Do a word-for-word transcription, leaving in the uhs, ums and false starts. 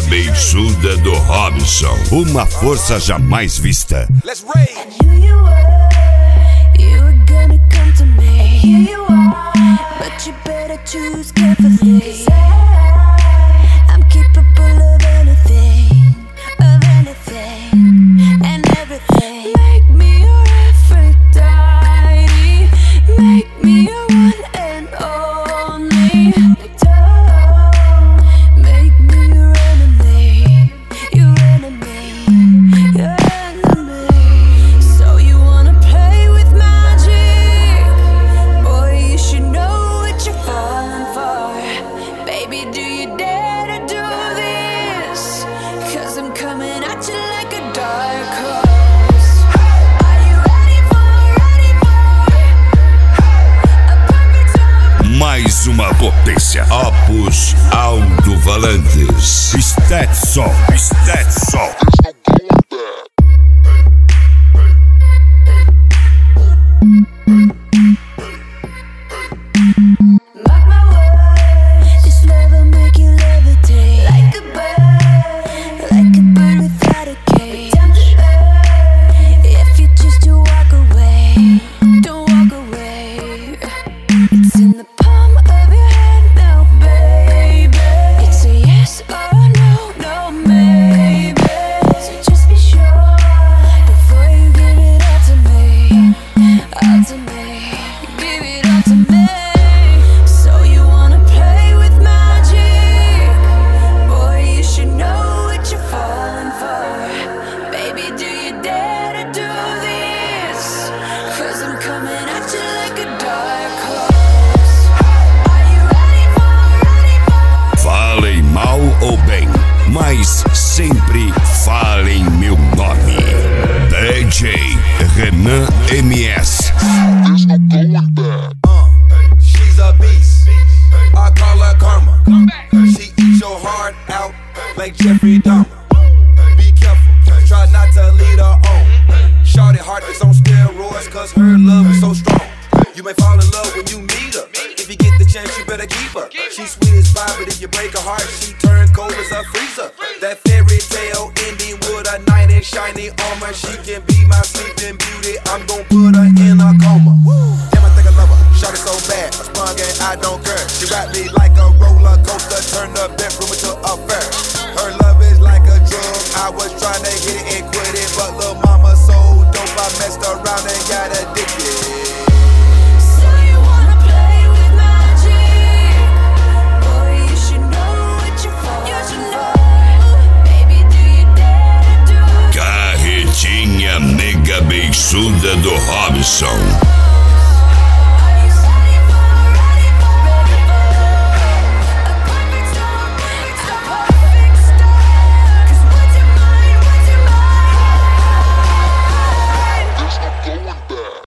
Mega beiçuda do Robson. Uma força jamais vista. Let's rage. I knew you were, you were gonna come to me. And here you are, but you better choose carefully. 'Cause I, I'm capable of anything, of anything, and everything. Make me your Aphrodite, make me your one and only. Don't make me your enemy, your enemy, your enemy. So you wanna play with magic? Boy, you should know what you're falling for. Baby, do you dare to do this? 'Cause I'm coming at you like a dark horse. Are you ready for, ready for a perfect storm? Mais uma potência. Opus Alto-Falantes. Stetson. Stetson. Mark my words, this love will make you levitate like a bird, like a bird without a cage. Down to earth, if you choose to walk away, don't walk away. It's in the palm of your hand now, baby. It's a yes or a no, no maybe. So just be sure before you give it all to me, all to me. Give it all to me. So you wanna play with magic? Boy, you should know what you're falling for. Baby, do you dare to do this? 'Cause I'm coming at you like a dark horse. Are you ready for, ready for? Falem mal ou bem, mas sempre falem meu nome. D J Renan M S. Uh, she's a beast. I call her karma. She eats your heart out like Jeffrey Dahmer. Be careful, try not to lead her on. Shorty heart is on steroids 'cause her love is so strong. You may fall in love when you meet her. If you get the chance, you better keep her. She's sweet as pie, but if you break her heart, she turns cold as a freezer. That fairy tale ending with a knight in shiny armor. She can be my sleeping beauty. I'm gon' put her in a coma. Damn, I think I love her. Shot it so bad, I sprung and I don't care. She wrapped me like a roller coaster, turned the bedroom into a fair. Her love is like a drug. I was trying to hit it and quit it, but lil' mama so dope, I messed around and got addicted. So you wanna play with magic? Boy, you should know what you're falling for. Baby, do you dare to do? Carretinha Mega beiçuda do Robson.